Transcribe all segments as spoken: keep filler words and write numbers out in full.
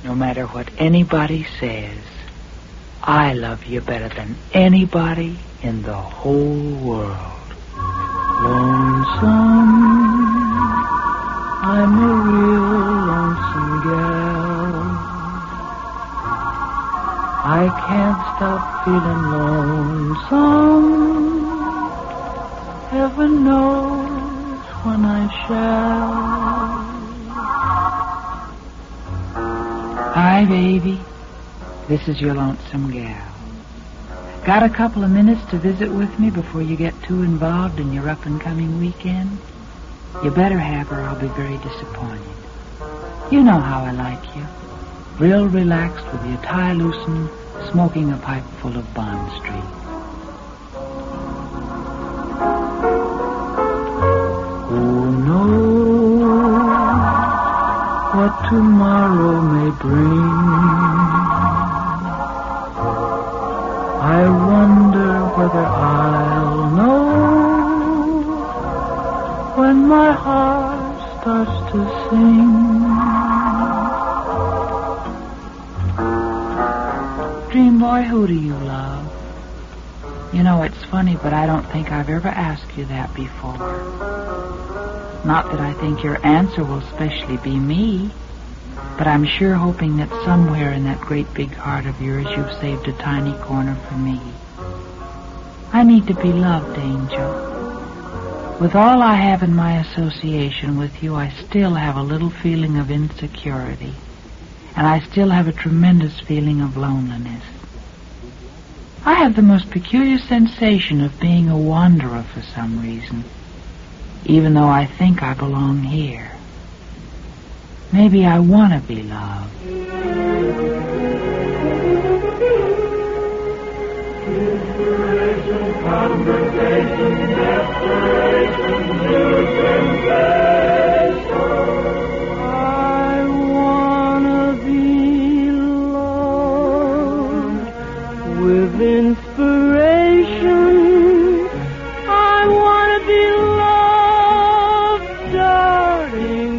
No matter what anybody says, I love you better than anybody in the whole world. Lonesome, I'm a real lonesome gal. I can't stop feeling lonesome. Heaven knows when I shall. Hi, baby. This is your lonesome gal. Got a couple of minutes to visit with me before you get too involved in your up-and-coming weekend? You better have, or I'll be very disappointed. You know how I like you. Real relaxed with your tie loosened, smoking a pipe full of Bond Street. Who knows what tomorrow may bring? I wonder whether I'll know when my heart starts to sing. Dream boy, who do you love? You know, it's funny, but I don't think I've ever asked you that before. Not that I think your answer will specially be me, but I'm sure hoping that somewhere in that great big heart of yours you've saved a tiny corner for me. I need to be loved, Angel. With all I have in my association with you, I still have a little feeling of insecurity, and I still have a tremendous feeling of loneliness. I have the most peculiar sensation of being a wanderer for some reason, even though I think I belong here. Maybe I want to be loved. Inspiration, conversation, desperation, new sensation. I want to be loved with inspiration. I want to be loved, darling,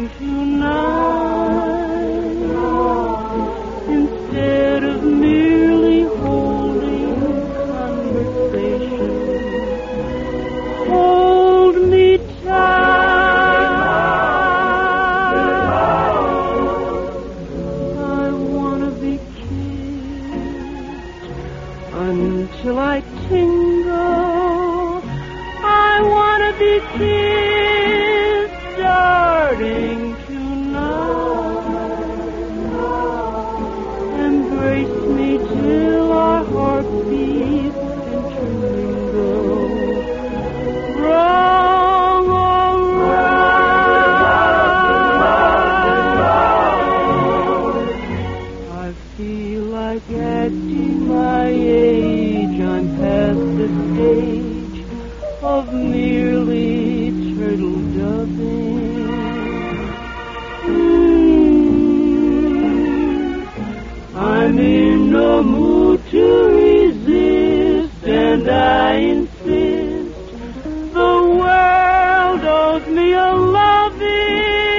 tonight. Instead of merely holding conversation, hold me tight. I want to be kissed until I tingle. I want to be kissed, darling, tonight. Embrace me till our heartbeats intermingle. Wrong or right, I feel like acting my age. I'm past the stage of merely turtle doving. Mm. I'm in no mood to resist, and I insist the world owes me a loving.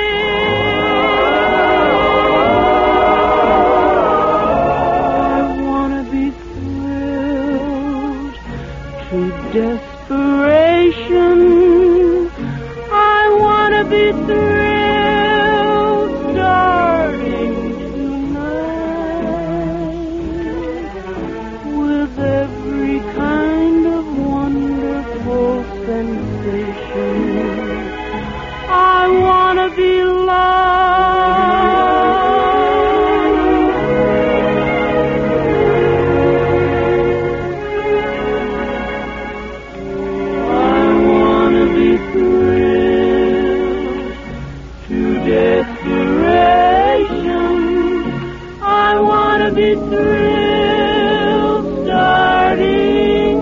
I want to be thrilled to desperation. I want to be thrilled, darling, tonight, with every kind of wonderful sensation. I want to be be thrilled, starting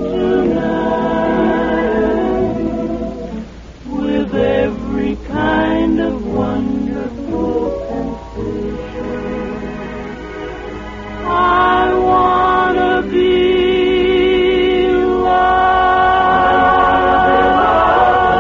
tonight, with every kind of wonderful sensation. I want to be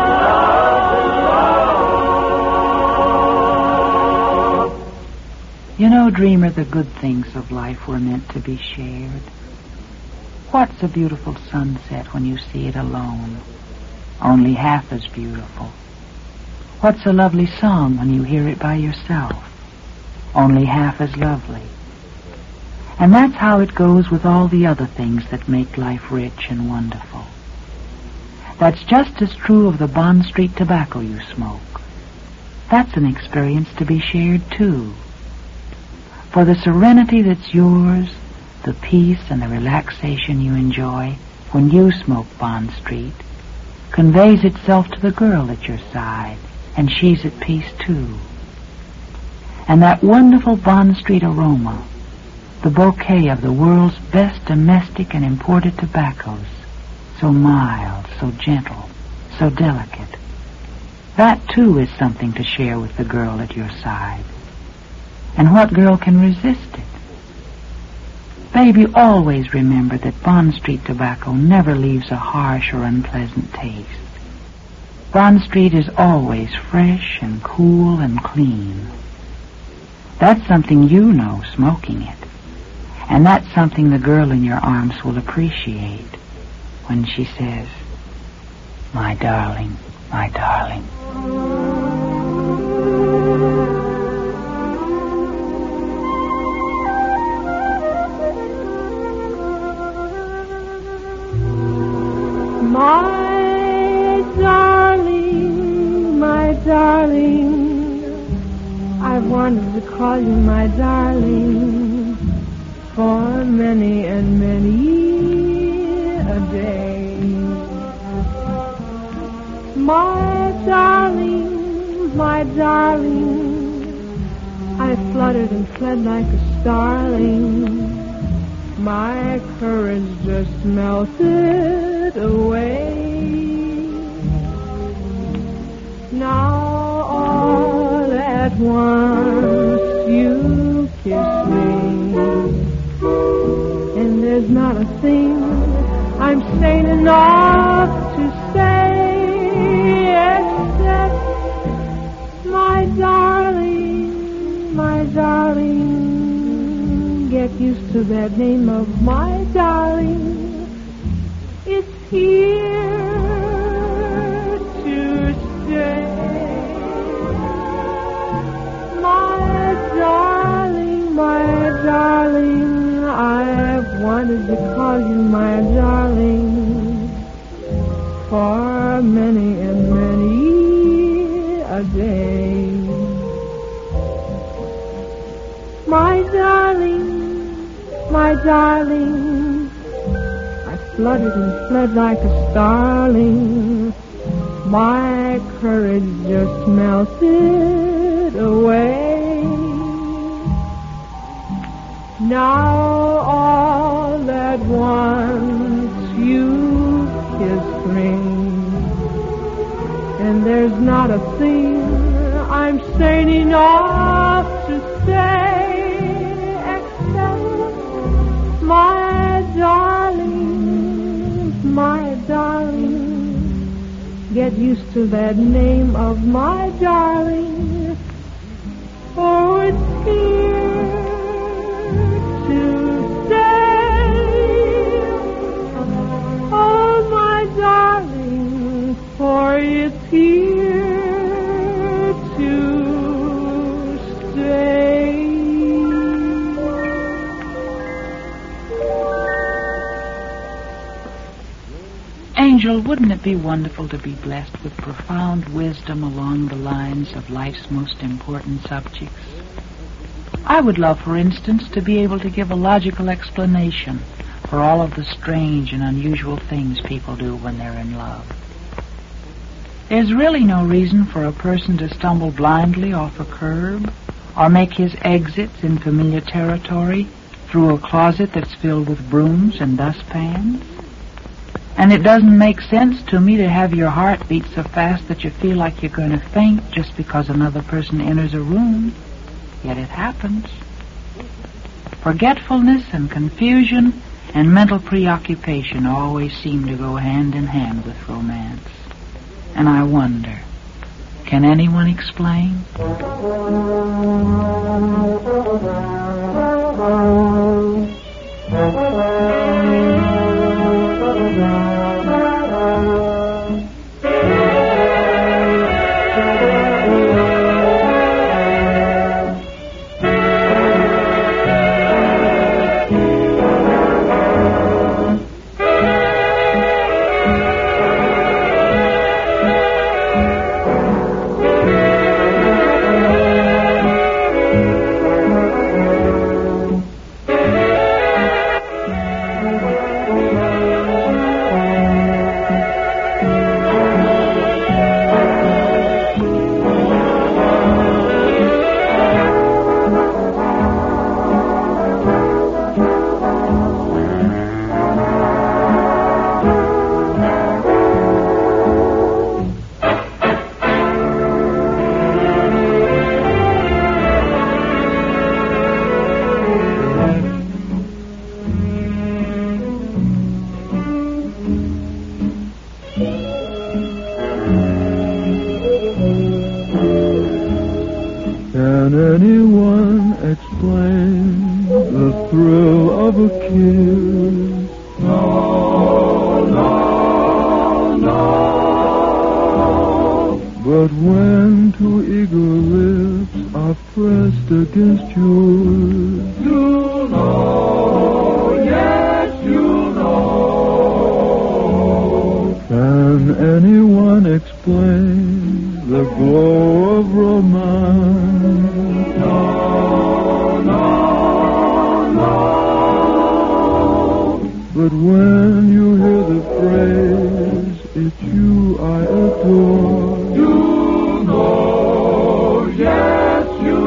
loved. You know, dreamer, the good things of life were meant to be shared. What's a beautiful sunset when you see it alone? Only half as beautiful. What's a lovely song when you hear it by yourself? Only half as lovely. And that's how it goes with all the other things that make life rich and wonderful. That's just as true of the Bond Street tobacco you smoke. That's an experience to be shared, too. For the serenity that's yours, the peace and the relaxation you enjoy when you smoke Bond Street, conveys itself to the girl at your side, and she's at peace, too. And that wonderful Bond Street aroma, the bouquet of the world's best domestic and imported tobaccos, so mild, so gentle, so delicate. That, too, is something to share with the girl at your side. And what girl can resist it? Baby, always remember that Bond Street tobacco never leaves a harsh or unpleasant taste. Bond Street is always fresh and cool and clean. That's something you know, smoking it. And that's something the girl in your arms will appreciate when she says, "My darling, my darling." My darling, my darling, I've wanted to call you my darling for many and many a day. My darling, my darling, I fluttered and fled like a starling. My courage just melted away. Now all at once you kiss me, and there's not a thing I'm sane enough to say except, my darling, my darling, get used to that name of my darling. It's here to stay. My darling, my darling, I've wanted to call you my darling for many and many a day. My darling, my darling, I fluttered and fled like a starling. My courage just melted away. Now all at once you kiss me, and there's not a thing I'm sane enough to say except, my darling, my darling, get used to that name of my darling. Oh, it's here to stay. Oh, my darling, for it's here to stay. Angel, wouldn't it be wonderful to be blessed with profound wisdom along the lines of life's most important subjects? I would love, for instance, to be able to give a logical explanation for all of the strange and unusual things people do when they're in love. There's really no reason for a person to stumble blindly off a curb or make his exits in familiar territory through a closet that's filled with brooms and dustpans. And it doesn't make sense to me to have your heart beat so fast that you feel like you're going to faint just because another person enters a room. Yet it happens. Forgetfulness and confusion and mental preoccupation always seem to go hand in hand with romance. And I wonder, can anyone explain? Can anyone explain the thrill of a kiss? No, no, no. But when two eager lips are pressed against yours, you know, yes, you know. Can anyone explain the glow of romance? No, no, no. But when you hear the phrase, it's you I adore, you know, yes, you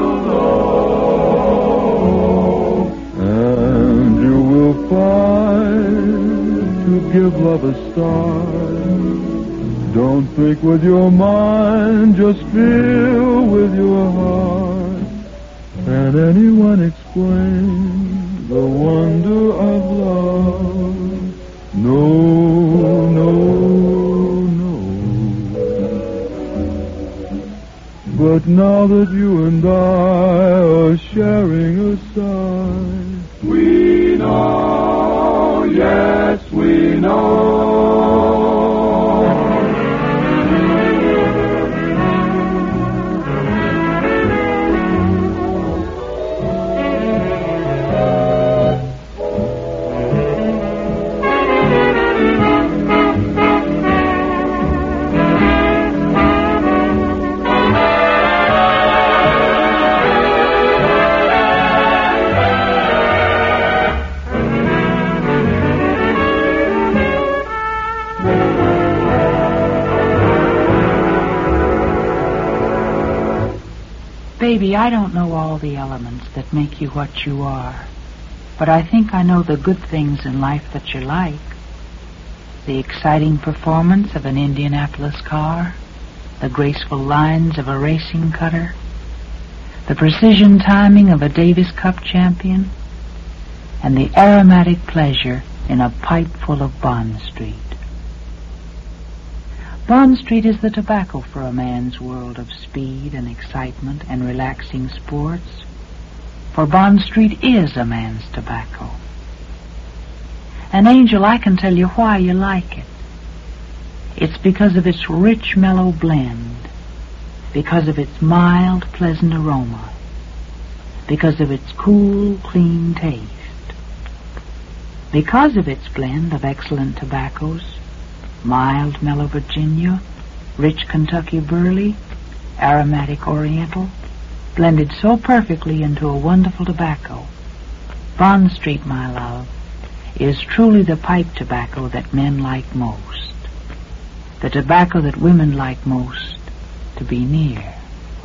know. And you will find to give love a start. Don't think with your mind, just feel with your heart. Can anyone explain the wonder of love? No, no, no. But now that you and I are sharing a sigh, we know, yes, we know. Baby, I don't know all the elements that make you what you are, but I think I know the good things in life that you like. The exciting performance of an Indianapolis car, the graceful lines of a racing cutter, the precision timing of a Davis Cup champion, and the aromatic pleasure in a pipe full of Bond Street. Bond Street is the tobacco for a man's world of speed and excitement and relaxing sports, for Bond Street is a man's tobacco. And Angel, I can tell you why you like it. It's because of its rich, mellow blend, because of its mild, pleasant aroma, because of its cool, clean taste, because of its blend of excellent tobaccos, mild, mellow Virginia, rich Kentucky burley, aromatic Oriental, blended so perfectly into a wonderful tobacco. Bond Street, my love, is truly the pipe tobacco that men like most, the tobacco that women like most to be near.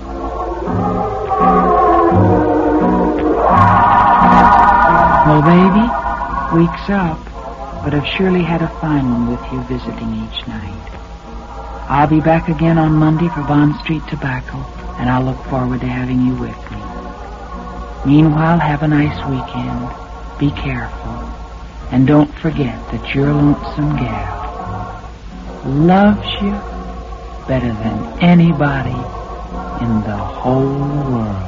Well, baby, week's up, but I've surely had a fine one with you visiting each night. I'll be back again on Monday for Bond Street Tobacco, and I'll look forward to having you with me. Meanwhile, have a nice weekend. Be careful. And don't forget that your lonesome gal loves you better than anybody in the whole world.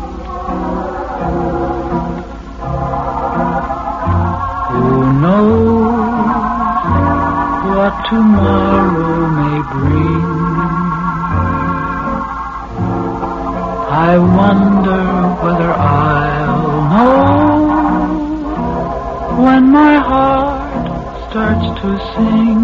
Who knows what tomorrow may bring? I wonder whether I'll know when my heart starts to sing.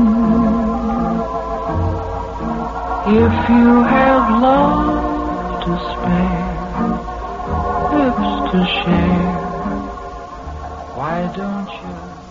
If you have love to spare, lips to share, why don't you